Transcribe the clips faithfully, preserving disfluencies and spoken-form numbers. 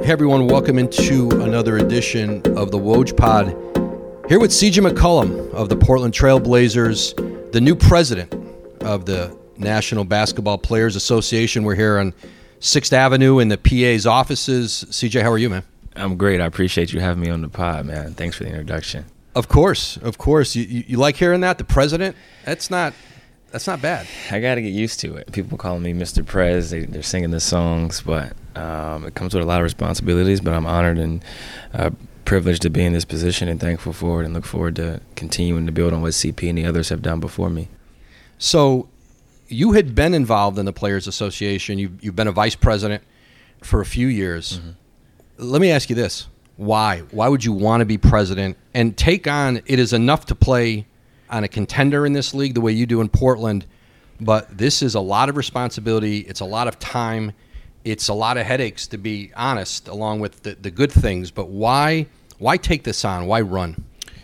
Hey everyone, welcome into another edition of the Woj Pod. Here with C J McCollum of the Portland Trail Blazers, the new president of the National Basketball Players Association. We're here on sixth Avenue in the P A's offices. C J, how are you, man? I'm great. I appreciate you having me on the pod, man. Thanks for the introduction. Of course, of course. You, you, you like hearing that? The president? That's not that's not bad. I got to get used to it. People calling me Mister Prez. They, they're singing the songs, but um, it comes with a lot of responsibilities. But I'm honored and uh, privileged to be in this position and thankful for it, and look forward to continuing to build on what C P and the others have done before me. So you had been involved in the Players Association. You've, you've been a vice president for a few years. Mm-hmm. Let me ask you this. Why? Why would you want to be president and take on, it is enough to play on a contender in this league the way you do in Portland, but this is a lot of responsibility. It's a lot of time. It's a lot of headaches, to be honest, along with the, the good things. But why why take this on? Why run?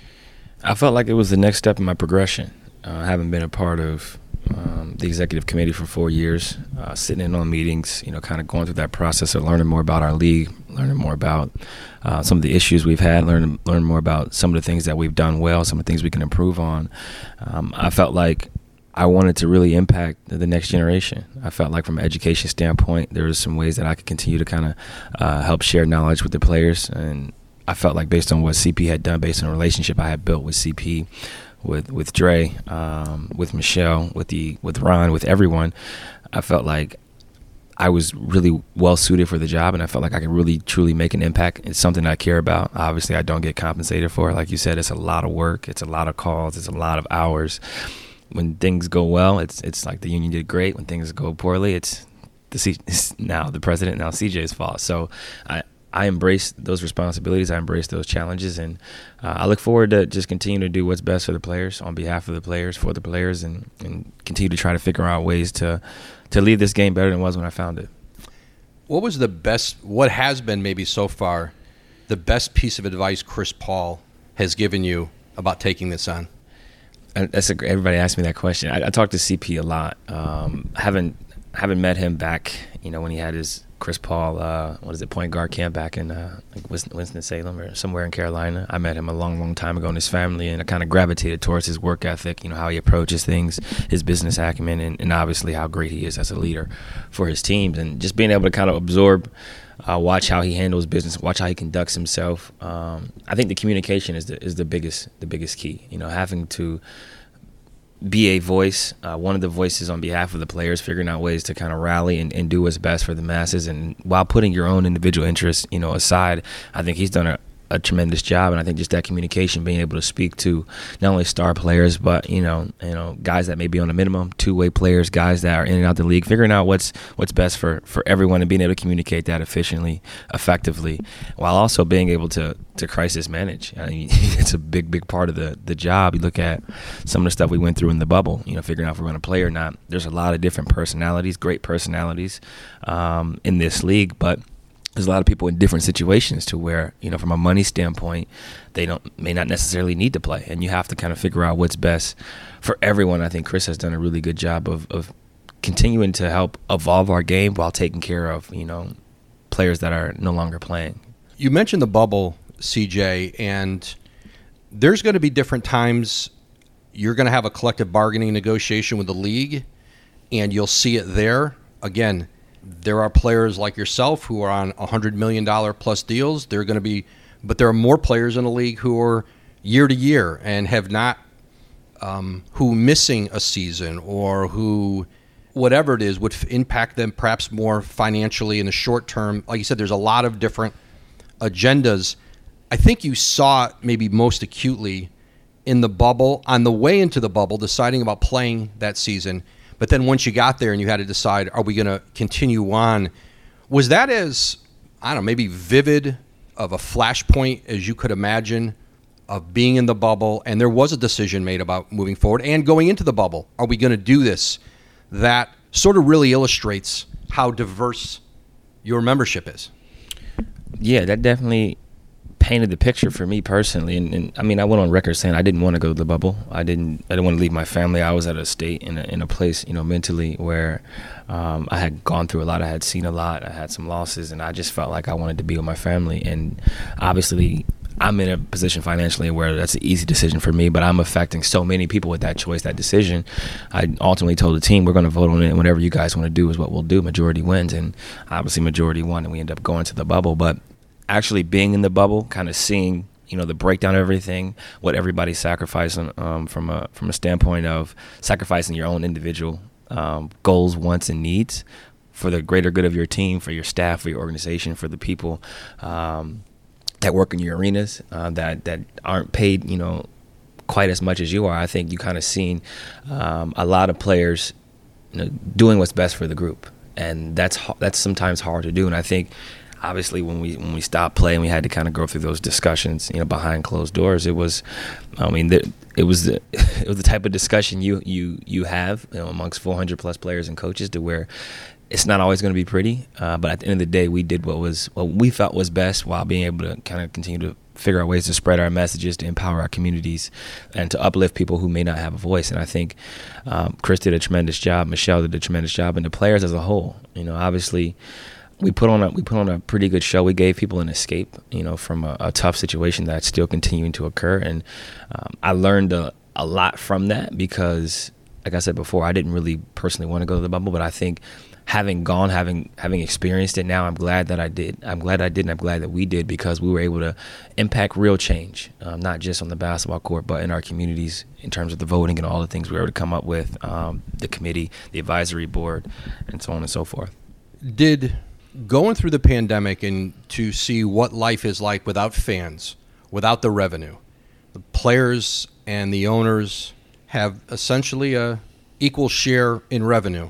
I felt like it was the next step in my progression. Uh, I haven't been a part of um, the executive committee for four years, uh, sitting in on meetings, you know, kind of going through that process of learning more about our league, learning more about uh, some of the issues we've had, learning learn more about some of the things that we've done well, some of the things we can improve on. Um, I felt like I wanted to really impact the next generation. I felt like from an education standpoint, there was some ways that I could continue to kind of uh, help share knowledge with the players. And I felt like based on what C P had done, based on the relationship I had built with C P, with with Dre, um, with Michelle, with the with Ron, with everyone, I felt like I was really well suited for the job, and I felt like I could really truly make an impact. It's something I care about. Obviously, I don't get compensated for it. Like you said, it's a lot of work. It's a lot of calls. It's a lot of hours. When things go well, it's it's like the union did great. When things go poorly, it's the C, it's now the president, now C J's fault. So I. I embrace those responsibilities. I embrace those challenges, and uh, I look forward to just continue to do what's best for the players, on behalf of the players, for the players, and, and continue to try to figure out ways to to leave this game better than it was when I found it. What was the best, what has been maybe so far, the best piece of advice Chris Paul has given you about taking this on? And that's a, everybody asks me that question. I, I talk to C P a lot. Um, I haven't haven't met him back, you know, when he had his Chris Paul, uh, what is it, point guard camp back in uh, like Winston-Salem or somewhere in Carolina. I met him a long, long time ago, and his family, and I kind of gravitated towards his work ethic, you know, how he approaches things, his business acumen, and, and obviously how great he is as a leader for his teams. And just being able to kind of absorb, uh, watch how he handles business, watch how he conducts himself. Um, I think the communication is the, is the biggest the biggest key, you know, having to be a voice, uh, one of the voices on behalf of the players, figuring out ways to kind of rally and, and do what's best for the masses, and while putting your own individual interests, you know, aside. I think he's done a, a tremendous job, and I think just that communication, being able to speak to not only star players, but you know, you know, guys that may be on a minimum, two-way players, guys that are in and out the league, figuring out what's what's best for, for everyone, and being able to communicate that efficiently, effectively, while also being able to to crisis manage. I mean, it's a big, big part of the the job. You look at some of the stuff we went through in the bubble, you know, figuring out if we're going to play or not. There's a lot of different personalities, great personalities um, in this league, but there's a lot of people in different situations to where, you know, from a money standpoint, they don't may not necessarily need to play, and you have to kind of figure out what's best for everyone. I think Chris has done a really good job of, of continuing to help evolve our game while taking care of, you know, players that are no longer playing. You mentioned the bubble, C J, and there's going to be different times you're going to have a collective bargaining negotiation with the league, and you'll see it there. Again, there are players like yourself who are on one hundred million dollars plus deals. They're going to be, but there are more players in the league who are year to year and have not, um, who missing a season or who, whatever it is, would f- impact them perhaps more financially in the short term. Like you said, there's a lot of different agendas. I think you saw it maybe most acutely in the bubble, on the way into the bubble, deciding about playing that season. But then once you got there and you had to decide, are we going to continue on? Was that as, I don't know, maybe vivid of a flashpoint as you could imagine of being in the bubble, and there was a decision made about moving forward and going into the bubble? Are we going to do this? That sort of really illustrates how diverse your membership is. Yeah, that definitely painted the picture for me personally. And, and I mean, I went on record saying I didn't want to go to the bubble. I didn't. I didn't want to leave my family. I was at a state in a, in a place, you know, mentally where um, I had gone through a lot. I had seen a lot. I had some losses, and I just felt like I wanted to be with my family. And obviously, I'm in a position financially where that's an easy decision for me, but I'm affecting so many people with that choice, that decision. I ultimately told the team, we're going to vote on it, and whatever you guys want to do is what we'll do. Majority wins, and obviously majority won, and we end up going to the bubble. But actually being in the bubble, kind of seeing, you know, the breakdown of everything, what everybody's sacrificing um, from a from a standpoint of sacrificing your own individual um, goals, wants, and needs for the greater good of your team, for your staff, for your organization, for the people um, that work in your arenas uh, that that aren't paid, you know, quite as much as you are. I think you kind of seen um, a lot of players, you know, doing what's best for the group, and that's that's sometimes hard to do. And I think, obviously, when we when we stopped playing, we had to kind of go through those discussions, you know, behind closed doors. It was, I mean, the, it was the, it was the type of discussion you you you have, you know, amongst four hundred plus players and coaches, to where it's not always going to be pretty, uh, but at the end of the day, we did what was what we felt was best, while being able to kind of continue to figure out ways to spread our messages, to empower our communities, and to uplift people who may not have a voice. And I think um, Chris did a tremendous job, Michelle did a tremendous job, and the players as a whole. You know, obviously, we put on a we put on a pretty good show. We gave people an escape, you know, from a, a tough situation that's still continuing to occur. And um, I learned a, a lot from that, because, like I said before, I didn't really personally want to go to the bubble, but I think having gone, having having experienced it now, I'm glad that I did. I'm glad I did, and I'm glad that we did, because we were able to impact real change, um, not just on the basketball court, but in our communities, in terms of the voting and all the things we were able to come up with, um, the committee, the advisory board, and so on and so forth. Did going through the pandemic and to see what life is like without fans, without the revenue, the players and the owners have essentially a equal share in revenue,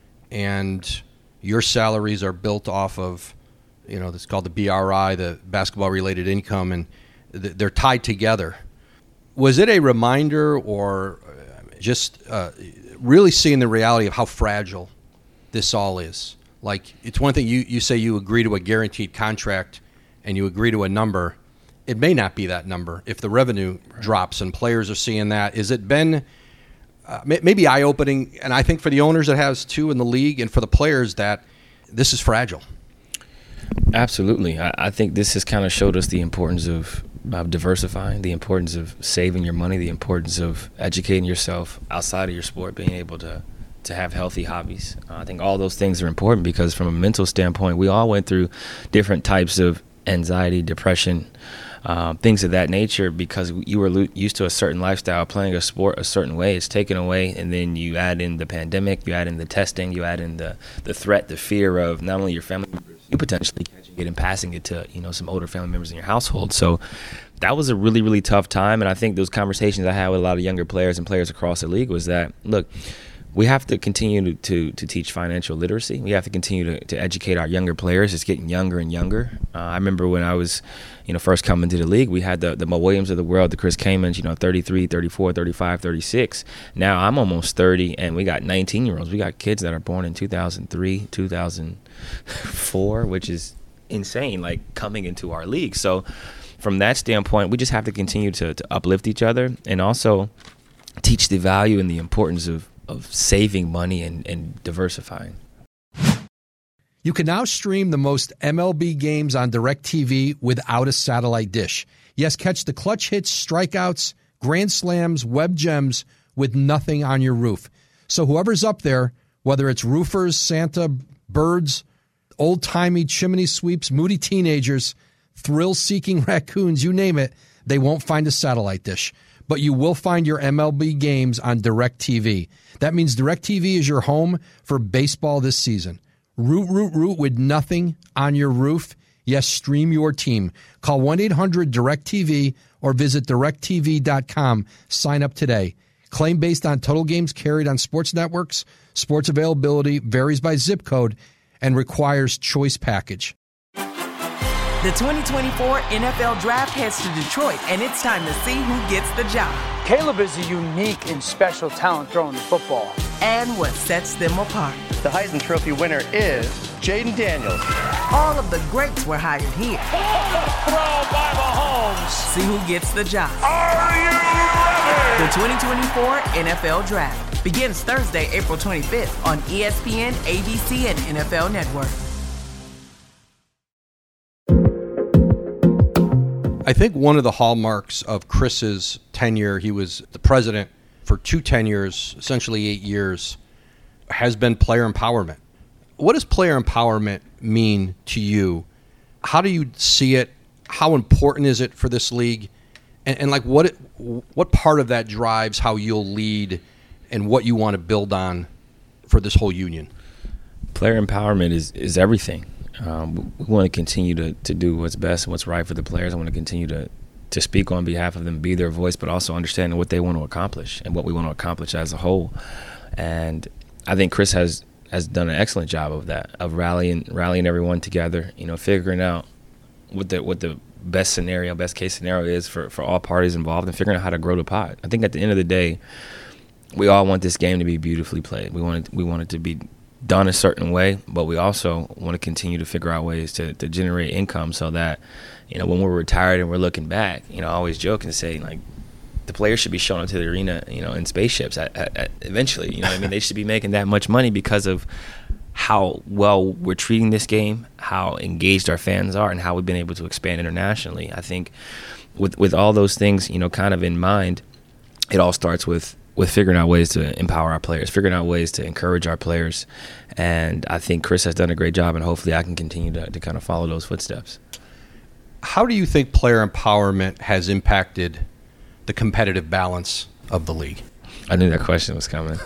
and your salaries are built off of, you know, it's called the B R I, the basketball related income, and they're tied together. Was it a reminder, or just uh, really seeing the reality of how fragile this all is? Like, it's one thing you, you say you agree to a guaranteed contract and you agree to a number. It may not be that number if the revenue right. drops and players are seeing that. Has it been uh, maybe eye-opening, and I think for the owners it has too in the league, and for the players, that this is fragile? Absolutely. I, I think this has kind of showed us the importance of, of diversifying, the importance of saving your money, the importance of educating yourself outside of your sport, being able to to have healthy hobbies. Uh, I think all those things are important, because from a mental standpoint, we all went through different types of anxiety, depression, uh, things of that nature, because you were lo- used to a certain lifestyle, playing a sport a certain way. It's taken away, and then you add in the pandemic, you add in the testing, you add in the, the threat, the fear of not only your family members, you potentially catching it and passing it to, you know, some older family members in your household. So that was a really, really tough time. And I think those conversations I had with a lot of younger players and players across the league was that, look, we have to continue to, to, to teach financial literacy. We have to continue to, to educate our younger players. It's getting younger and younger. Uh, I remember when I was, you know, first coming to the league, we had the, the Mo Williams of the world, the Chris Kamens, you know, thirty-three, thirty-four, thirty-five, thirty-six. Now I'm almost thirty, and we got nineteen-year-olds. We got kids that are born in two thousand three, two thousand four, which is insane, like, coming into our league. So from that standpoint, we just have to continue to, to uplift each other, and also teach the value and the importance of of saving money and, and diversifying. You can now stream the most M L B games on DirecTV without a satellite dish. Yes, catch the clutch hits, strikeouts, grand slams, web gems with nothing on your roof. So whoever's up there, whether it's roofers, Santa, birds, old-timey chimney sweeps, moody teenagers, thrill-seeking raccoons, you name it, they won't find a satellite dish. But you will find your M L B games on DirecTV. That means DirecTV is your home for baseball this season. Root, root, root with nothing on your roof. Yes, stream your team. Call one eight hundred direct T V or visit direct T V dot com. Sign up today. Claim based on total games carried on sports networks. Sports availability varies by zip code and requires choice package. The twenty twenty-four N F L Draft heads to Detroit, and it's time to see who gets the job. Caleb is a unique and special talent throwing the football. And what sets them apart. The Heisman Trophy winner is Jaden Daniels. All of the greats were hired here. Throw by Mahomes. See who gets the job. Are you ready? The twenty twenty-four N F L Draft begins Thursday, April twenty-fifth on E S P N, A B C, and N F L Network. I think one of the hallmarks of Chris's tenure, he was the president for two tenures, essentially eight years, has been player empowerment. What does player empowerment mean to you? How do you see it? How important is it for this league? And, and like what it, what part of that drives how you'll lead and what you want to build on for this whole union? Player empowerment is, is everything. Um, we want to continue to, to do what's best and what's right for the players. I want to continue to, to speak on behalf of them, be their voice, but also understanding what they want to accomplish and what we want to accomplish as a whole. And I think Chris has, has done an excellent job of that, of rallying rallying everyone together, you know, figuring out what the what the best scenario, best case scenario is for, for all parties involved and figuring out how to grow the pot. I think at the end of the day, we all want this game to be beautifully played. We want it, we want it to be done a certain way, but we also want to continue to figure out ways to, to generate income so that, you know, when we're retired and we're looking back, you know, I always joke and say, like, the players should be showing up to the arena, you know, in spaceships at, at, at eventually. You know what I mean? They should be making that much money because of how well we're treating this game, how engaged our fans are, and how we've been able to expand internationally. I think with with all those things, you know, kind of in mind, it all starts with with figuring out ways to empower our players, figuring out ways to encourage our players. And I think Chris has done a great job, and hopefully I can continue to, to kind of follow those footsteps. How do you think player empowerment has impacted the competitive balance of the league? I knew that question was coming.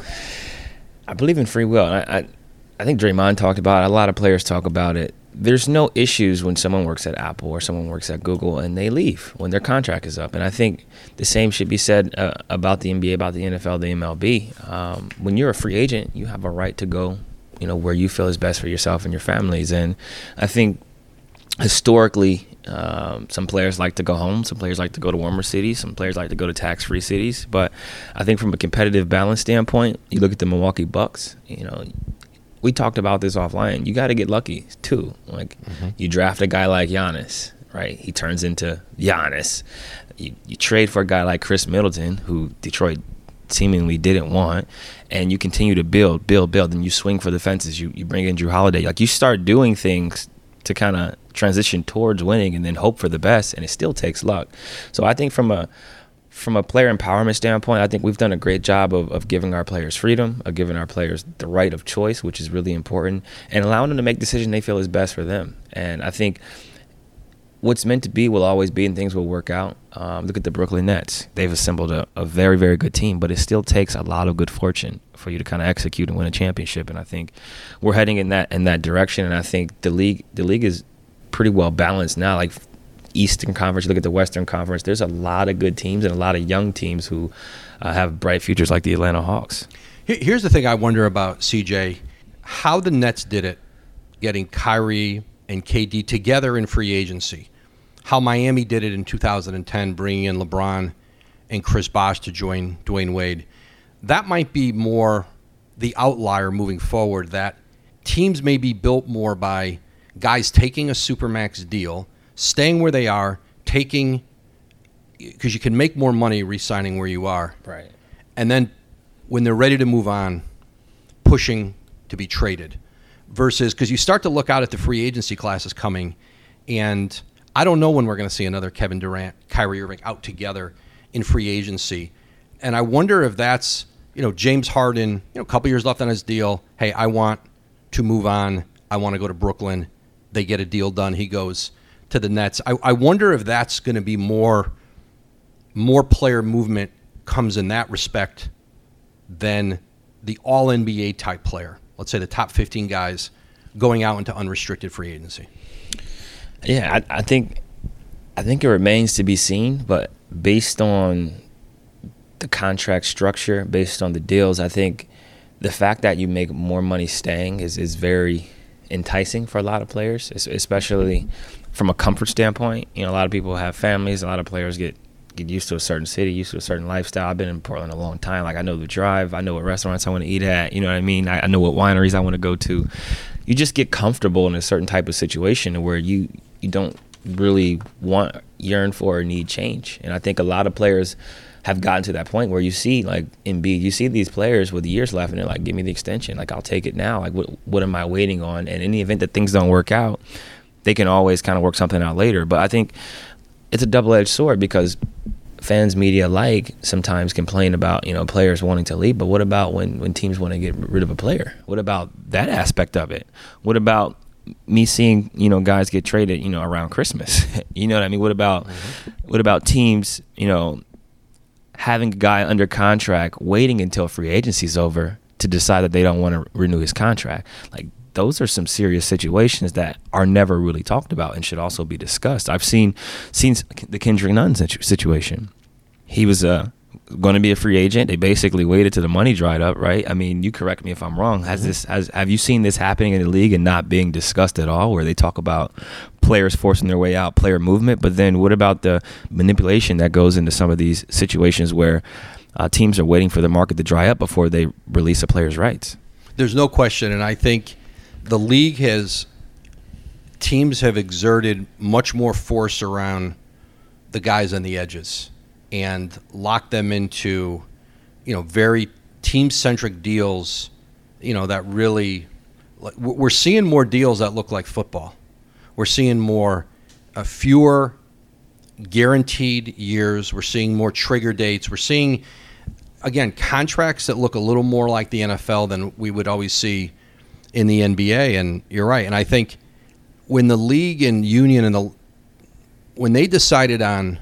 I believe in free will. I, I, I think Draymond talked about it. A lot of players talk about it. There's no issues when someone works at Apple or someone works at Google and they leave when their contract is up. And I think the same should be said uh, about the N B A, about the N F L, the M L B. Um, when you're a free agent, you have a right to go, you know, where you feel is best for yourself and your families. And I think historically, um, some players like to go home. Some players like to go to warmer cities. Some players like to go to tax-free cities. But I think from a competitive balance standpoint, you look at the Milwaukee Bucks, you know, we talked about this offline. You got to get lucky, too. Like, mm-hmm. you draft a guy like Giannis, right? He turns into Giannis. You, you trade for a guy like Chris Middleton, who Detroit seemingly didn't want, and you continue to build, build, build, and you swing for the fences. You, you bring in Drew Holiday. Like, you start doing things to kind of transition towards winning and then hope for the best, and it still takes luck. So I think from a From a player empowerment standpoint, I think we've done a great job of, of giving our players freedom, of giving our players the right of choice, which is really important, and allowing them to make decisions they feel is best for them. And I think what's meant to be will always be, and things will work out. Um, look at the Brooklyn Nets. They've assembled a, a very, very good team, but it still takes a lot of good fortune for you to kind of execute and win a championship. And I think we're heading in that in that direction. And I think the league the league is pretty well balanced now. Like, Eastern Conference, you look at the Western Conference, there's a lot of good teams and a lot of young teams who uh, have bright futures, like the Atlanta Hawks. Here's the thing I wonder about, C J, how the Nets did it, getting Kyrie and K D together in free agency, how Miami did it in two thousand ten, bringing in LeBron and Chris Bosh to join Dwayne Wade. That might be more the outlier moving forward, that teams may be built more by guys taking a Supermax deal, staying where they are, taking, because you can make more money re-signing where you are. Right. And then when they're ready to move on, pushing to be traded. Versus, because you start to look out at the free agency classes coming, and I don't know when we're going to see another Kevin Durant, Kyrie Irving out together in free agency. And I wonder if that's, you know, James Harden, you know, a couple years left on his deal. Hey, I want to move on. I want to go to Brooklyn. They get a deal done. He goes to the Nets. I, I wonder if that's going to be more more player movement comes in that respect than the all N B A type player. Let's say the top fifteen guys going out into unrestricted free agency. Yeah, I, I think I think it remains to be seen, but based on the contract structure, based on the deals, I think the fact that you make more money staying is, is very enticing for a lot of players, especially from a comfort standpoint. You know, a lot of people have families. A lot of players get get used to a certain city, used to a certain lifestyle. I've been in Portland a long time. Like, I know the drive. I know what restaurants I want to eat at. You know what I mean? I, I know what wineries I want to go to. You just get comfortable in a certain type of situation where you, you don't really want, yearn for, or need change. And I think a lot of players have gotten to that point where you see, like, Embiid, you see these players with years left, and they're like, give me the extension. Like, I'll take it now. Like, what, what am I waiting on? And in the event that things don't work out, they can always kind of work something out later. But I think it's a double-edged sword because fans, media alike, sometimes complain about, you know, players wanting to leave. But what about when, when teams want to get rid of a player? What about that aspect of it? What about me seeing, you know, guys get traded, you know, around Christmas? You know what I mean? What about mm-hmm. what about teams, you know, having a guy under contract waiting until free agency is over to decide that they don't want to renew his contract? Like, those are some serious situations that are never really talked about and should also be discussed. I've seen seen the Kendrick Nunn situation. He was uh, going to be a free agent. They basically waited till the money dried up, right? I mean, you correct me if I'm wrong. Has this has have you seen this happening in the league and not being discussed at all, where they talk about players forcing their way out, player movement? But then what about the manipulation that goes into some of these situations where uh, teams are waiting for the market to dry up before they release a player's rights? There's no question, and I think the league has, teams have exerted much more force around the guys on the edges and locked them into, you know, very team-centric deals, you know, that really, we're seeing more deals that look like football. We're seeing more, uh, fewer guaranteed years. We're seeing more trigger dates. We're seeing, again, contracts that look a little more like the N F L than we would always see in the N B A. And you're right. And I think when the league and union and the when they decided on,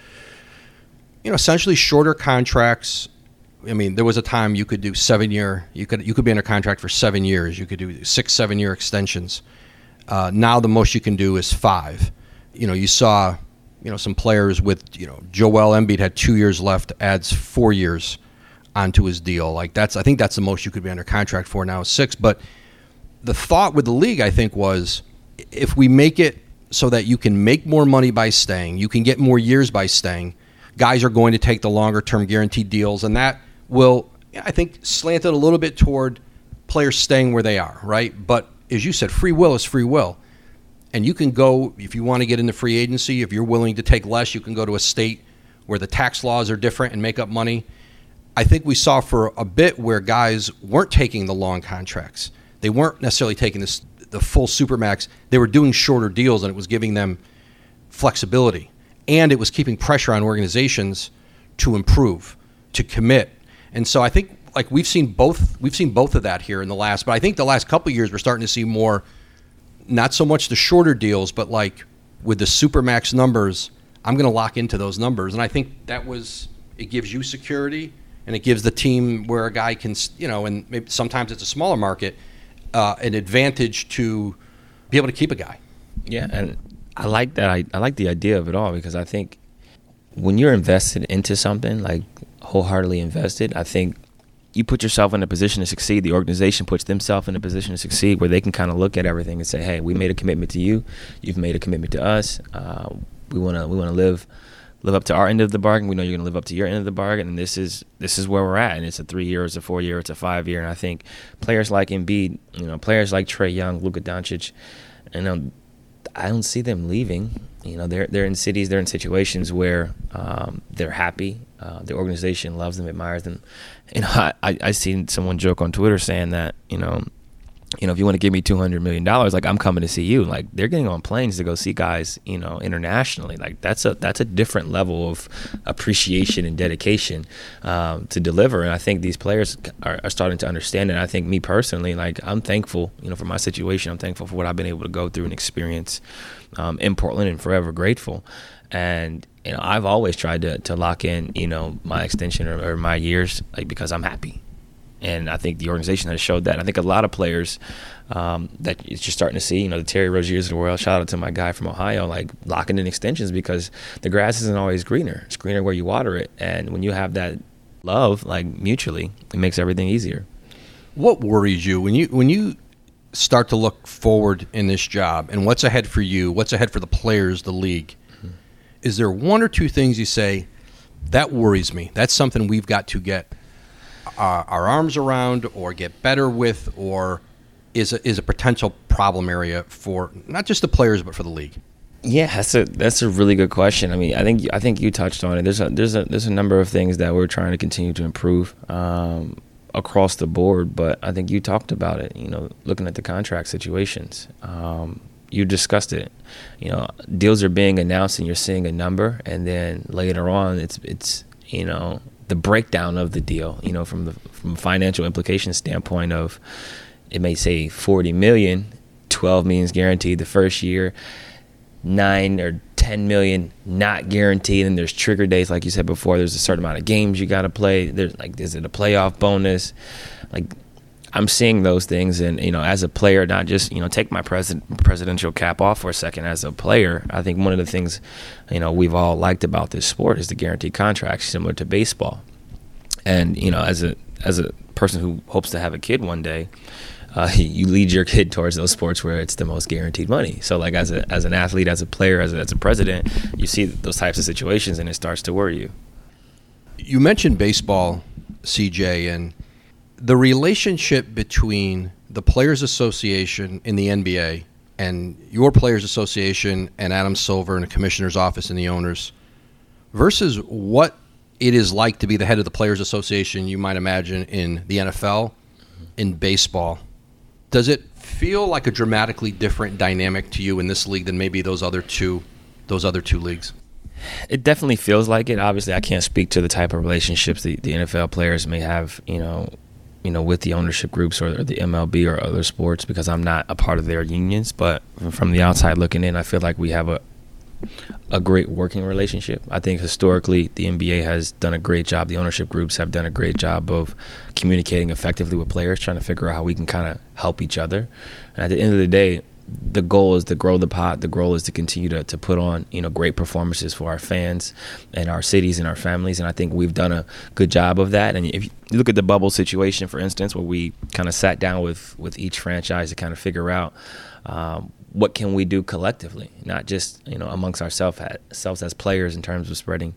you know, essentially shorter contracts. I mean, there was a time you could do seven year. You could you could be under contract for seven years. You could do six, seven year extensions. Uh, now the most you can do is five. You know, you saw, you know, some players with, you know, Joel Embiid had two years left, adds four years onto his deal. Like, that's, I think that's the most you could be under contract for now is six. But the thought with the league, I think, was if we make it so that you can make more money by staying, you can get more years by staying, guys are going to take the longer term guaranteed deals, and that will, I think, slant it a little bit toward players staying where they are, right? But as you said, free will is free will. And you can go, if you want to get into free agency, if you're willing to take less, you can go to a state where the tax laws are different and make up money. I think we saw for a bit where guys weren't taking the long contracts. They weren't necessarily taking this, the full Supermax. They were doing shorter deals, and it was giving them flexibility. And it was keeping pressure on organizations to improve, to commit. And so I think, like, we've seen both we've seen both of that here in the last, but I think the last couple of years we're starting to see more, not so much the shorter deals, but like with the Supermax numbers, I'm going to lock into those numbers. And I think that was, it gives you security, and it gives the team where a guy can, you know, and maybe sometimes it's a smaller market, uh, an advantage to be able to keep a guy. Yeah, and I like that. I, I like the idea of it all, because I think when you're invested into something, like wholeheartedly invested, I think you put yourself in a position to succeed. The organization puts themselves in a position to succeed, where they can kind of look at everything and say, hey, we made a commitment to you. You've made a commitment to us. Uh, we want to we want to live live up to our end of the bargain. We know you're going to live up to your end of the bargain, and this is this is where we're at. And it's a three-year, it's a four-year, it's a five-year. And I think players like Embiid, you know, players like Trae Young, Luka Doncic, you know, I don't see them leaving. You know, they're they're in cities, they're in situations where um, they're happy. Uh, the organization loves them, admires them. You know, I, I I seen someone joke on Twitter saying that, you know, you know, if you want to give me two hundred million dollars, like, I'm coming to see you. Like, they're getting on planes to go see guys, you know, internationally. Like, that's a that's a different level of appreciation and dedication um, to deliver. And I think these players are, are starting to understand it. And I think me personally, like, I'm thankful, you know, for my situation. I'm thankful for what I've been able to go through and experience um, in Portland, and forever grateful. And, you know, I've always tried to, to lock in, you know, my extension or, or my years, like, because I'm happy. And I think the organization has showed that. I think a lot of players um, that you're starting to see, you know, the Terry Roziers of the world, shout out to my guy from Ohio, like, locking in extensions, because the grass isn't always greener. It's greener where you water it. And when you have that love, like, mutually, it makes everything easier. What worries you when you when you start to look forward in this job, and what's ahead for you, what's ahead for the players, the league? Mm-hmm. Is there one or two things you say, That worries me. That's something we've got to get uh, our arms around or get better with, or is a, is a potential problem area for not just the players but for the league. Yeah, that's a that's a really good question. I mean, I think I think you touched on it. There's a there's a there's a number of things that we're trying to continue to improve um, across the board. But I think you talked about it. You know, looking at the contract situations, um, you discussed it. You know, deals are being announced, and you're seeing a number, and then later on, it's it's you know the breakdown of the deal. You know, from the from a financial implication standpoint of, it may say forty million, twelve million guaranteed the first year. Nine or ten million not guaranteed, and there's trigger dates, like you said before. There's a certain amount of games you got to play. There's like, is it a playoff bonus? Like, I'm seeing those things, and you know, as a player, not just you know, take my president presidential cap off for a second. As a player, I think one of the things you know we've all liked about this sport is the guaranteed contracts, similar to baseball. And you know, as a as a person who hopes to have a kid one day. Uh, you lead your kid towards those sports where it's the most guaranteed money. So, like as a as an athlete, as a player, as a, as a president, you see those types of situations, and it starts to worry you. You mentioned baseball, C J, and the relationship between the Players Association in the N B A and your Players Association and Adam Silver and the Commissioner's Office and the owners versus what it is like to be the head of the Players Association, you might imagine, in the N F L, in baseball. Does it feel like a dramatically different dynamic to you in this league than maybe those other two, those other two leagues? It definitely feels like it. Obviously, I can't speak to the type of relationships the, the N F L players may have, you know, you know, with the ownership groups or the M L B or other sports, because I'm not a part of their unions. But from the outside looking in, I feel like we have a a great working relationship. I think historically the N B A has done a great job. The ownership groups have done a great job of communicating effectively with players, trying to figure out how we can kind of help each other. And at the end of the day, the goal is to grow the pot. The goal is to continue to, to put on, you know, great performances for our fans and our cities and our families. And I think we've done a good job of that. And if you look at the bubble situation, for instance, where we kind of sat down with, with each franchise to kind of figure out um, what can we do collectively, not just, you know, amongst ourselves ourselves as players in terms of spreading,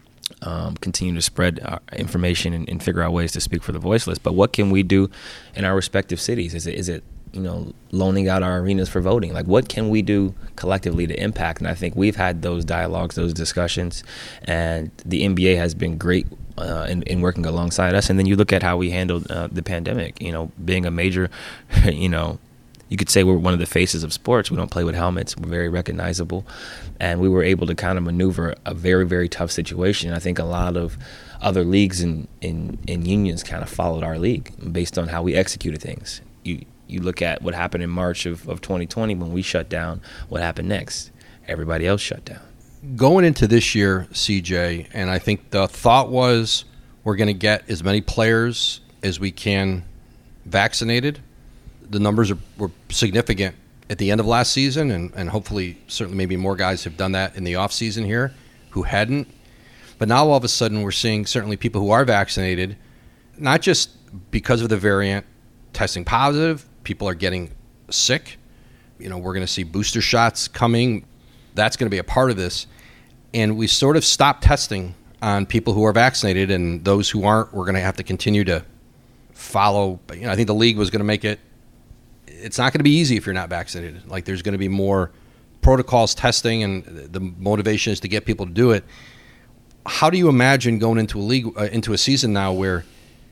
um, continue to spread our information and, and figure out ways to speak for the voiceless. But what can we do in our respective cities? Is it, is it, you know, loaning out our arenas for voting? Like, what can we do collectively to impact? And I think we've had those dialogues, those discussions, and the N B A has been great uh, in, in working alongside us. And then you look at how we handled uh, the pandemic, you know, being a major, you know, you could say we're one of the faces of sports. We don't play with helmets. We're very recognizable. And we were able to kind of maneuver a very, very tough situation. I think a lot of other leagues and in, in, in unions kind of followed our league based on how we executed things. You you look at what happened in March of, of twenty twenty when we shut down. What happened next? Everybody else shut down. Going into this year, C J, and I think the thought was we're going to get as many players as we can vaccinated. The numbers are, were significant at the end of last season, and, and hopefully, certainly maybe more guys have done that in the off season here who hadn't. But now all of a sudden we're seeing certainly people who are vaccinated, not just because of the variant, testing positive, people are getting sick. You know, we're going to see booster shots coming. That's going to be a part of this. And we sort of stopped testing on people who are vaccinated, and those who aren't, we're going to have to continue to follow. You know, I think the league was going to make it, it's not going to be easy if you're not vaccinated. Like, there's going to be more protocols, testing, and the motivation is to get people to do it. How do you imagine going into a league, uh, into a season now where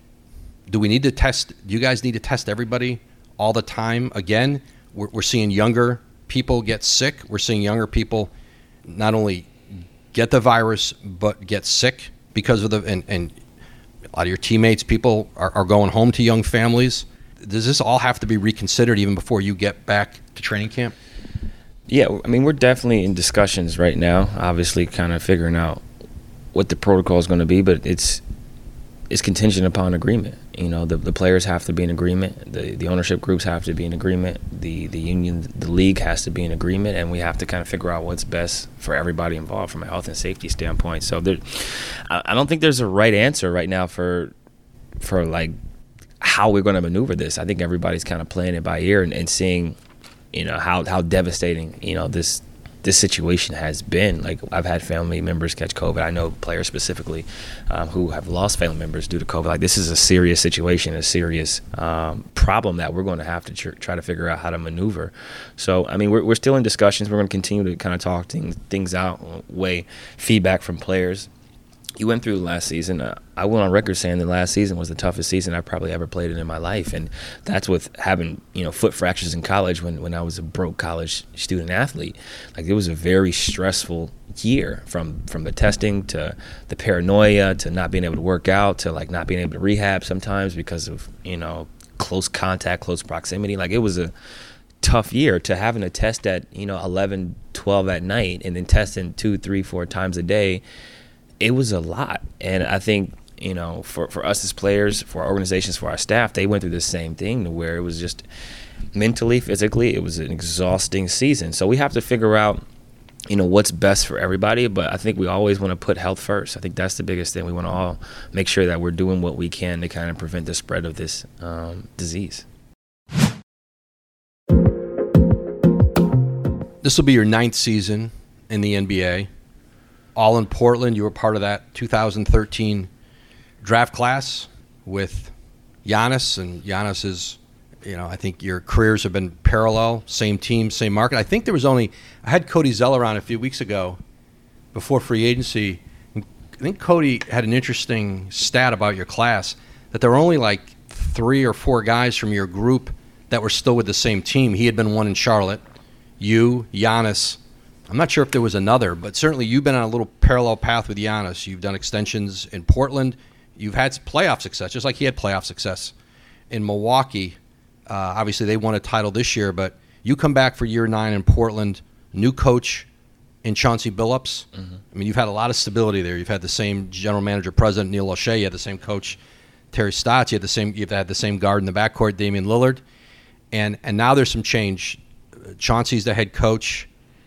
do we need to test? Do you guys need to test everybody all the time again? We're, we're seeing younger people get sick. We're seeing younger people not only get the virus but get sick because of the and, and a lot of your teammates, people are, are going home to young families. Does this all have to be reconsidered even before you get back to training camp? Yeah, I mean, we're definitely in discussions right now, obviously kind of figuring out what the protocol is going to be, but it's it's contingent upon agreement. You know, the the players have to be in agreement, the the ownership groups have to be in agreement, the the union, the league has to be in agreement, and we have to kind of figure out what's best for everybody involved from a health and safety standpoint. So there, I don't think there's a right answer right now for for like how we're going to maneuver this. I think everybody's kind of playing it by ear and, and seeing, you know, how how devastating, you know, this this situation has been. Like, I've had family members catch COVID. I know players specifically um, who have lost family members due to COVID. Like, this is a serious situation, a serious um, problem that we're going to have to tr- try to figure out how to maneuver. So, I mean, we're, we're still in discussions. We're going to continue to kind of talk things, things out, weigh feedback from players. You went through last season. Uh, I went on record saying that last season was the toughest season I probably ever played in in my life, and that's with having, you know, foot fractures in college when, when I was a broke college student athlete. Like, it was a very stressful year, from from the testing to the paranoia to not being able to work out to like not being able to rehab sometimes because of, you know, close contact, close proximity. Like, it was a tough year to having to test at, you know, eleven, twelve at night and then testing two, three, four times a day. It was a lot. And I think, you know, for, for us as players, for our organizations, for our staff, they went through the same thing, to where it was just mentally, physically, it was an exhausting season. So we have to figure out, you know, what's best for everybody. But I think we always want to put health first. I think that's the biggest thing. We want to all make sure that we're doing what we can to kind of prevent the spread of this um, disease. This will be your ninth season in the N B A. All in Portland. You were part of that two thousand thirteen draft class with Giannis, and Giannis is, you know, I think your careers have been parallel, same team, same market. I think there was only, I had Cody Zeller on a few weeks ago before free agency. I think Cody had an interesting stat about your class, that there were only like three or four guys from your group that were still with the same team. He had been one in Charlotte, you, Giannis. I'm not sure if there was another, but certainly you've been on a little parallel path with Giannis. You've done extensions in Portland. You've had playoff success, just like he had playoff success in Milwaukee. Uh, obviously, they won a title this year, but you come back for year nine in Portland, new coach in Chauncey Billups. Mm-hmm. I mean, you've had a lot of stability there. You've had the same general manager, president, Neil O'Shea. You had the same coach, Terry Stotts. You had the same. You've had the same guard in the backcourt, Damian Lillard, and and now there's some change. Chauncey's the head coach.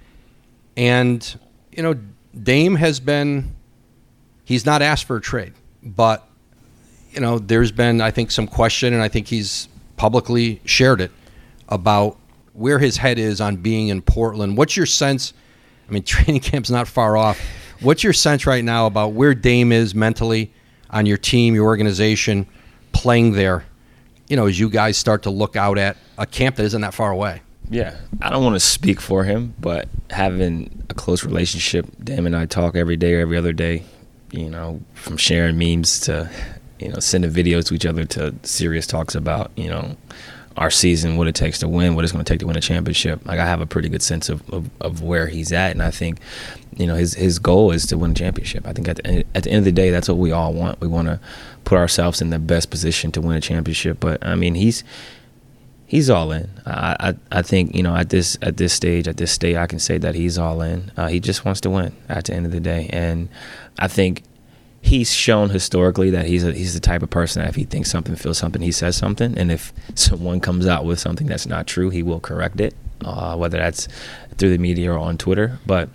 And, you know, Dame has been, he's not asked for a trade, but, you know, there's been, I think, some question, and I think he's publicly shared it, about where his head is on being in Portland. What's your sense? I mean, training camp's not far off. What's your sense right now about where Dame is mentally on your team, your organization, playing there, you know, as you guys start to look out at a camp that isn't that far away? Yeah, I don't want to speak for him, but having a close relationship, Dame and I talk every day or every other day, you know, from sharing memes to, you know, sending videos to each other to serious talks about, you know, our season, what it takes to win, what it's going to take to win a championship. Like, I have a pretty good sense of, of, of where he's at, and I think, you know, his his goal is to win a championship. I think at the, at the end of the day, that's what we all want. We want to put ourselves in the best position to win a championship. But, I mean, he's He's all in. I, I I think, you know, at this at this stage, at this state, I can say that he's all in. Uh, he just wants to win at the end of the day, and I think he's shown historically that he's a, he's the type of person that if he thinks something, feels something, he says something, and if someone comes out with something that's not true, he will correct it, uh, whether that's through the media or on Twitter. But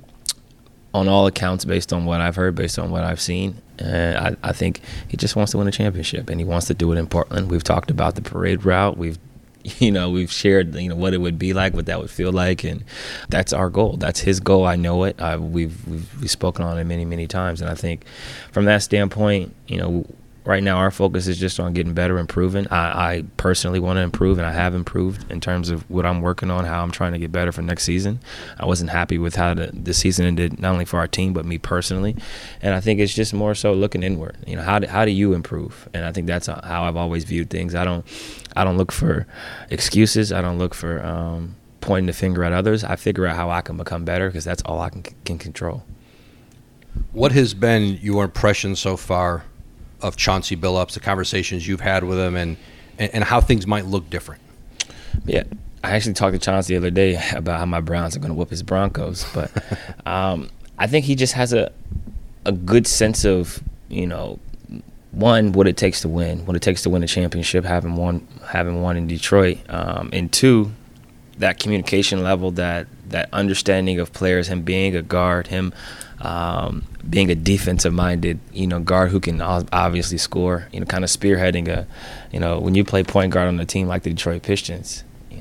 on all accounts, based on what I've heard, based on what I've seen, uh, I, I think he just wants to win a championship, and he wants to do it in Portland. We've talked about the parade route. We've You know, we've shared, you know, what it would be like, what that would feel like, and that's our goal. That's his goal. I know it. Uh, we've, we've we've spoken on it many, many times, and I think from that standpoint, you know, right now our focus is just on getting better, improving. I, I personally want to improve, and I have improved in terms of what I'm working on, how I'm trying to get better for next season. I wasn't happy with how the, the season ended, not only for our team, but me personally. And I think it's just more so looking inward. You know, how do, how do you improve? And I think that's how I've always viewed things. I don't I don't look for excuses. I don't look for um, pointing the finger at others. I figure out how I can become better, because that's all I can can control. What has been your impression so far of Chauncey Billups, the conversations you've had with him, and, and, and how things might look different? Yeah, I actually talked to Chauncey the other day about how my Browns are going to whoop his Broncos. But um, I think he just has a a good sense of, you know, one, what it takes to win, what it takes to win a championship, having won, having won in Detroit, um, and two, that communication level, that that understanding of players, him being a guard, him um, being a defensive-minded, you know, guard who can obviously score, you know, kind of spearheading a, you know, when you play point guard on a team like the Detroit Pistons, you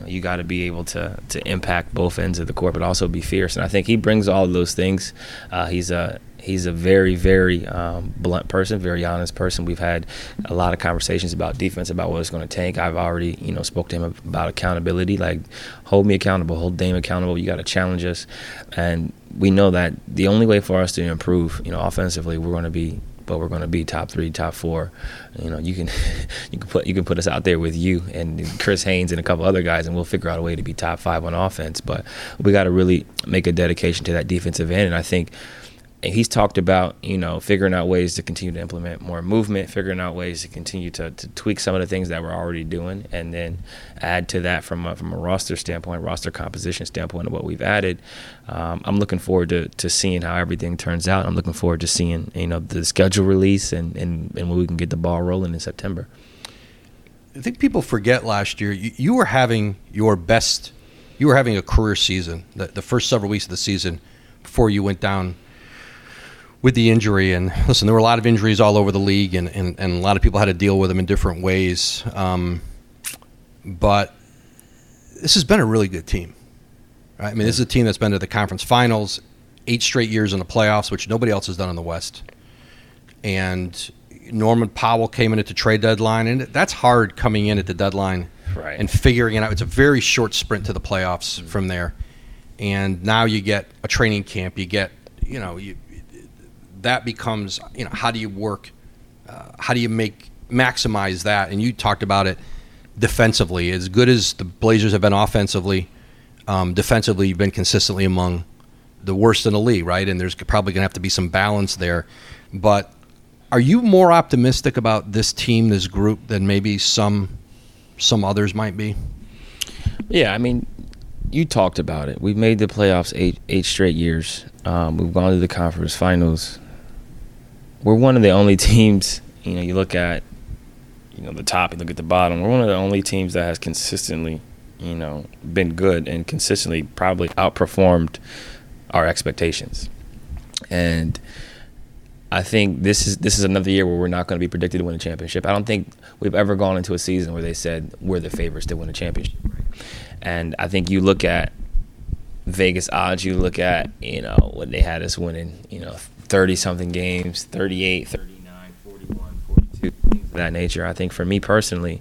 know, you got to be able to to impact both ends of the court, but also be fierce. And I think he brings all of those things. Uh, he's a he's a very, very um, blunt person, very honest person. We've had a lot of conversations about defense, about what it's going to take. I've already, you know, spoke to him about accountability, like hold me accountable, hold Dame accountable. You got to challenge us, and we know that the only way for us to improve, you know, offensively, we're going to be. But we're going to be top three, top four. You know, you can you can put you can put us out there with you and Chris Haynes and a couple other guys, and we'll figure out a way to be top five on offense. But we got to really make a dedication to that defensive end. And I think he's talked about, you know, figuring out ways to continue to implement more movement, figuring out ways to continue to, to tweak some of the things that we're already doing, and then add to that from a, from a roster standpoint, roster composition standpoint of what we've added. Um, I'm looking forward to, to seeing how everything turns out. I'm looking forward to seeing, you know, the schedule release and, and, and when we can get the ball rolling in September. I think people forget last year you, you were having your best, you were having a career season, the, the first several weeks of the season before you went down with the injury. And listen, there were a lot of injuries all over the league, and, and, and a lot of people had to deal with them in different ways. Um, but this has been a really good team. Right? I mean, this is a team that's been to the conference finals, eight straight years in the playoffs, which nobody else has done in the West. And Norman Powell came in at the trade deadline, and that's hard coming in at the deadline right. and figuring it out. It's a very short sprint to the playoffs mm-hmm. from there. And now you get a training camp. You get, you know, you that becomes, you know, how do you work, uh, how do you make, maximize that? And you talked about it defensively. As good as the Blazers have been offensively, um, defensively you've been consistently among the worst in the league, right? And there's probably going to have to be some balance there. But are you more optimistic about this team, this group, than maybe some some others might be? Yeah, I mean, you talked about it. We've made the playoffs eight eight straight years. Um, we've gone to the conference finals. We're one of the only teams, you know, you look at, you know, the top, you look at the bottom. We're one of the only teams that has consistently, you know, been good and consistently probably outperformed our expectations. And I think this is this is another year where we're not going to be predicted to win a championship. I don't think we've ever gone into a season where they said we're the favorites to win a championship. And I think you look at Vegas odds, you look at, you know, when they had us winning, you know, thirty-something games, thirty-eight, thirty-nine, forty-one, forty-two, things of that nature. I think for me personally,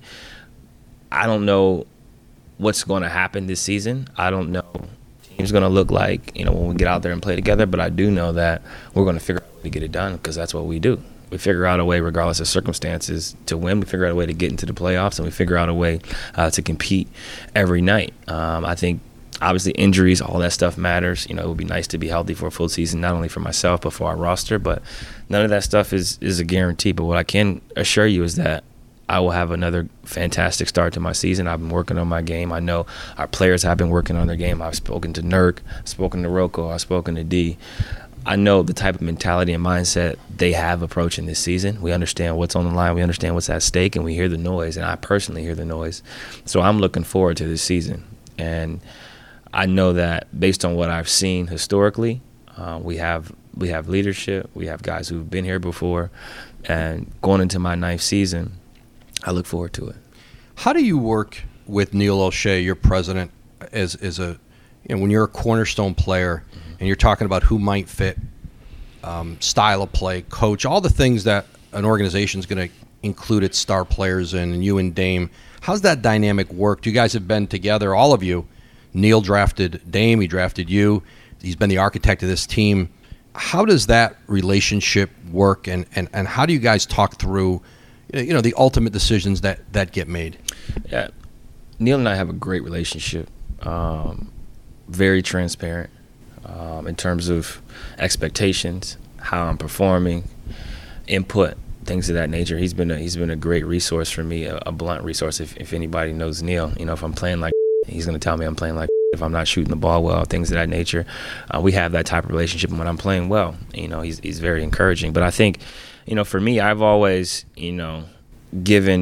I don't know what's going to happen this season. I don't know what the team's going to look like, you know, when we get out there and play together, but I do know that we're going to figure out a way to get it done because that's what we do. We figure out a way, regardless of circumstances, to win. We figure out a way to get into the playoffs, and we figure out a way uh, to compete every night. Um, I think, obviously, injuries, all that stuff matters. You know, it would be nice to be healthy for a full season, not only for myself, but for our roster. But none of that stuff is, is a guarantee. But what I can assure you is that I will have another fantastic start to my season. I've been working on my game. I know our players have been working on their game. I've spoken to Nurk, I've spoken to Rocco, I've spoken to D. I know the type of mentality and mindset they have approaching this season. We understand what's on the line. We understand what's at stake, and we hear the noise, and I personally hear the noise. So I'm looking forward to this season. And I know that based on what I've seen historically, uh, we have we have leadership. We have guys who've been here before. And going into my ninth season, I look forward to it. How do you work with Neil O'Shea, your president, as, as a, you know, when you're a cornerstone player, and you're talking about who might fit, um, style of play, coach, all the things that an organization is going to include its star players in, and you and Dame. How's that dynamic work? You guys have been together, all of you. Neil drafted Dame, he drafted you. He's been the architect of this team. How does that relationship work, and, and, and how do you guys talk through, you know, the ultimate decisions that, that get made? Yeah, Neil and I have a great relationship, um, very transparent. Um, in terms of expectations, how I'm performing, input, things of that nature. He's been a, he's been a great resource for me, a, a blunt resource. If, if anybody knows Neil, you know, if I'm playing like, he's going to tell me I'm playing like, if I'm not shooting the ball well, things of that nature. Uh, we have that type of relationship, and when I'm playing well, you know, he's he's very encouraging. But I think, you know, for me, I've always, you know, given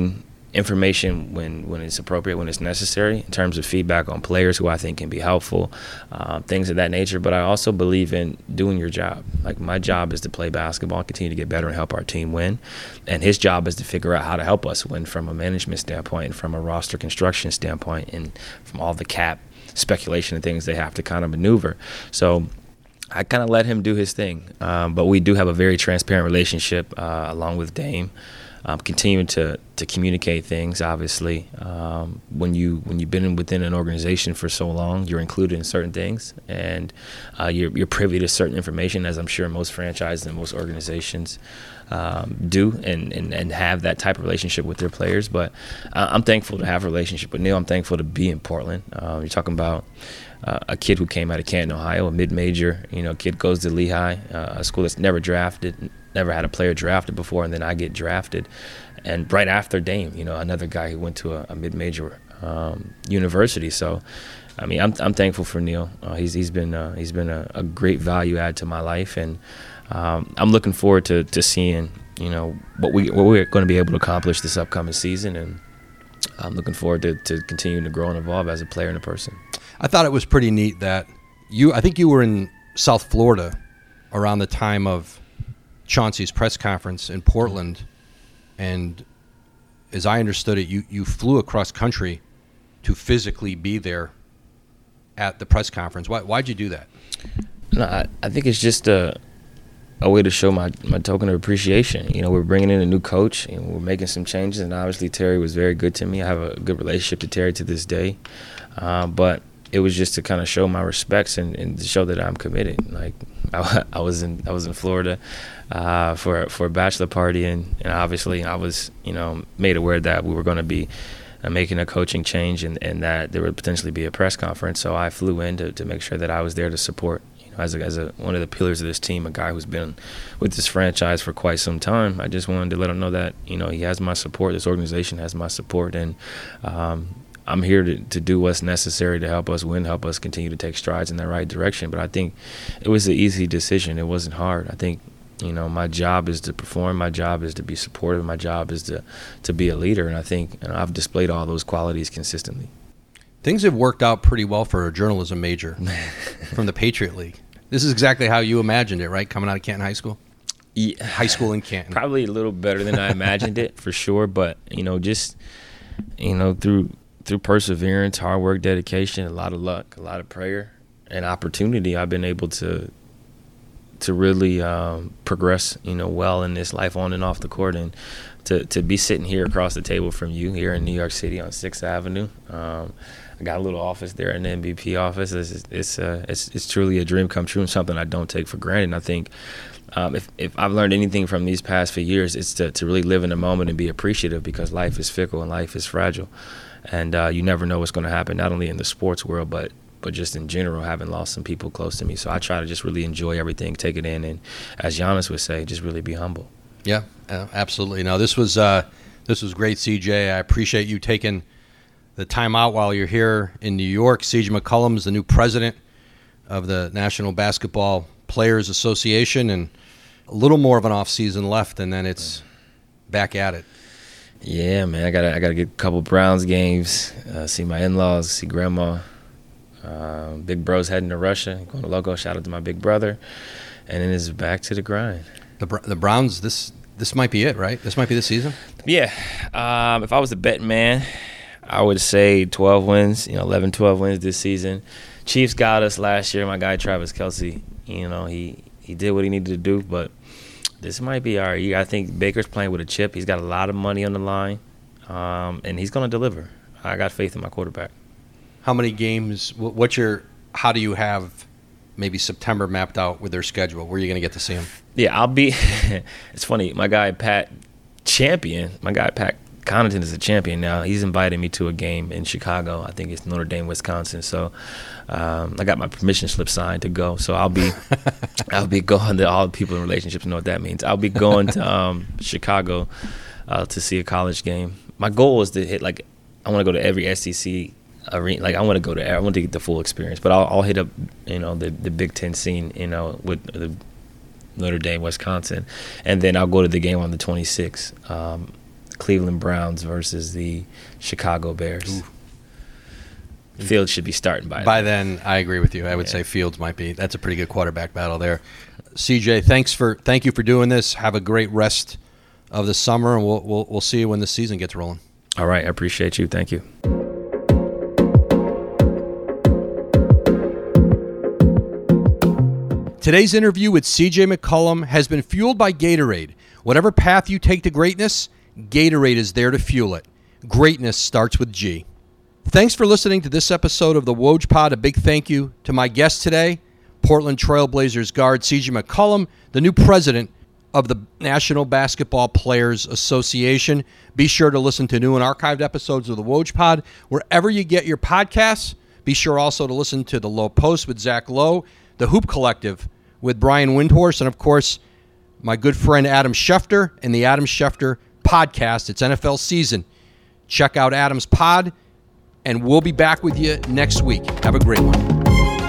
information when, when it's appropriate, when it's necessary, in terms of feedback on players who I think can be helpful, uh, things of that nature. But I also believe in doing your job. Like, my job is to play basketball and continue to get better and help our team win. And his job is to figure out how to help us win from a management standpoint and from a roster construction standpoint and from all the cap speculation and things they have to kind of maneuver. So I kind of let him do his thing. Um, but we do have a very transparent relationship uh, along with Dame. Um, continuing to, to communicate things, obviously. Um, when, you, when you've been within an organization for so long, you're included in certain things, and uh, you're, you're privy to certain information, as I'm sure most franchises and most organizations um, do and, and, and have that type of relationship with their players. But uh, I'm thankful to have a relationship with Neil. I'm thankful to be in Portland. Uh, you're talking about uh, a kid who came out of Canton, Ohio, a mid-major. You know, kid goes to Lehigh, uh, a school that's never drafted, never had a player drafted before, and then I get drafted. And right after Dame, you know, another guy who went to a, a mid-major um, university. So, I mean, I'm I'm thankful for Neil. Uh, he's he's been uh, he's been a, a great value add to my life, and um, I'm looking forward to, to seeing, you know, what we what we're going to be able to accomplish this upcoming season, and I'm looking forward to, to continuing to grow and evolve as a player and a person. I thought it was pretty neat that you. I think you were in South Florida around the time of Chauncey's press conference in Portland, and as I understood it, you, you flew across country to physically be there at the press conference. Why, why'd you do that? No, I, I think it's just a a way to show my, my token of appreciation. You know, we're bringing in a new coach, and we're making some changes, and obviously Terry was very good to me. I have a good relationship to Terry to this day, uh, but it was just to kind of show my respects and, and to show that I'm committed. Like, I, I was in I was in Florida uh, for for a bachelor party, and, and obviously I was, you know, made aware that we were going to be uh, making a coaching change, and, and that there would potentially be a press conference. So I flew in to, to make sure that I was there to support, you know, as a, as a one of the pillars of this team, a guy who's been with this franchise for quite some time. I just wanted to let him know that, you know, he has my support. This organization has my support, and um, I'm here to, to do what's necessary to help us win, help us continue to take strides in the right direction. But I think it was an easy decision. It wasn't hard. I think, you know, my job is to perform. My job is to be supportive. My job is to, to be a leader. And I think, you know, I've displayed all those qualities consistently. Things have worked out pretty well for a journalism major from the Patriot League. This is exactly how you imagined it, right, coming out of Canton High School? Yeah. High school in Canton. Probably a little better than I imagined it, for sure. But, you know, just, you know, through – through perseverance, hard work, dedication, a lot of luck, a lot of prayer, and opportunity, I've been able to to really um, progress, you know, well in this life on and off the court, and to, to be sitting here across the table from you here in New York City on sixth Avenue. Um, I got a little office there in the M V P office. It's it's, uh, it's it's truly a dream come true, and something I don't take for granted. And I think um, if if I've learned anything from these past few years, it's to to really live in the moment and be appreciative, because life is fickle and life is fragile. And uh, you never know what's going to happen, not only in the sports world, but but just in general, having lost some people close to me. So I try to just really enjoy everything, take it in, and as Giannis would say, just really be humble. Yeah, uh, absolutely. No, this was uh, this was great, C J. I appreciate you taking the time out while you're here in New York. C J McCollum's the new president of the National Basketball Players Association, and a little more of an off season left, and then it's back at it. Yeah, man, I gotta I gotta get a couple Browns games, uh, see my in-laws, see grandma. Uh, big bro's heading to Russia, going to Logo. Shout out to my big brother, and then it's back to the grind. The the Browns, this this might be it, right? This might be the season. Yeah, um, if I was a betting man, I would say twelve wins. You know, eleven, twelve wins this season. Chiefs got us last year. My guy Travis Kelce, you know, he he did what he needed to do, but this might be our year. I think Baker's playing with a chip. He's got a lot of money on the line, um, and he's going to deliver. I got faith in my quarterback. How many games? What's your? How do you have maybe September mapped out with their schedule? Where are you going to get to see them? Yeah, I'll be. It's funny. My guy Pat Champion. My guy Pat Connaughton is a champion now. He's invited me to a game in Chicago. I think it's Notre Dame, Wisconsin. So um, I got my permission slip signed to go. So I'll be, I'll be going to all the people in relationships know what that means. I'll be going to um, Chicago uh, to see a college game. My goal is to hit like I want to go to every S E C arena. Like I want to go to I want to get the full experience. But I'll, I'll hit up you know the the Big Ten scene you know with the Notre Dame, Wisconsin, and then I'll go to the game on the twenty-sixth. Um, Cleveland Browns versus the Chicago Bears. Ooh. Fields should be starting by by then. then. I agree with you. I would yeah. say Fields might be. That's a pretty good quarterback battle there. C J, thanks for thank you for doing this. Have a great rest of the summer, and we'll we'll, we'll see you when the season gets rolling. All right, I appreciate you. Thank you. Today's interview with C J McCollum has been fueled by Gatorade. Whatever path you take to greatness, Gatorade is there to fuel it. Greatness starts with G. Thanks for listening to this episode of the Woj Pod. A big thank you to my guest today, Portland Trailblazers guard C J McCollum, the new president of the National Basketball Players Association. Be sure to listen to new and archived episodes of the Woj Pod wherever you get your podcasts. Be sure also to listen to the Low Post with Zach Lowe, the Hoop Collective with Brian Windhorst, and of course, my good friend Adam Schefter and the Adam Schefter podcast. It's N F L season. Check out Adam's pod, and we'll be back with you next week. Have a great one.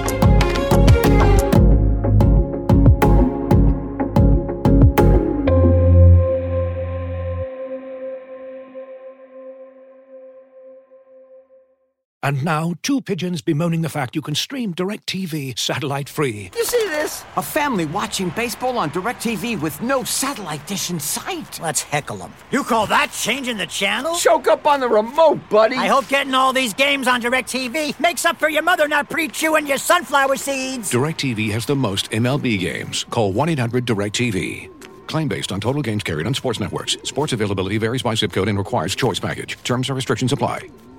And now, two pigeons bemoaning the fact you can stream DirecTV satellite-free. You see this? A family watching baseball on DirecTV with no satellite dish in sight. Let's heckle them. You call that changing the channel? Choke up on the remote, buddy. I hope getting all these games on DirecTV makes up for your mother not pre-chewing your sunflower seeds. DirecTV has the most M L B games. Call one eight hundred direct T V. Claim based on total games carried on sports networks. Sports availability varies by zip code and requires choice package. Terms and restrictions apply.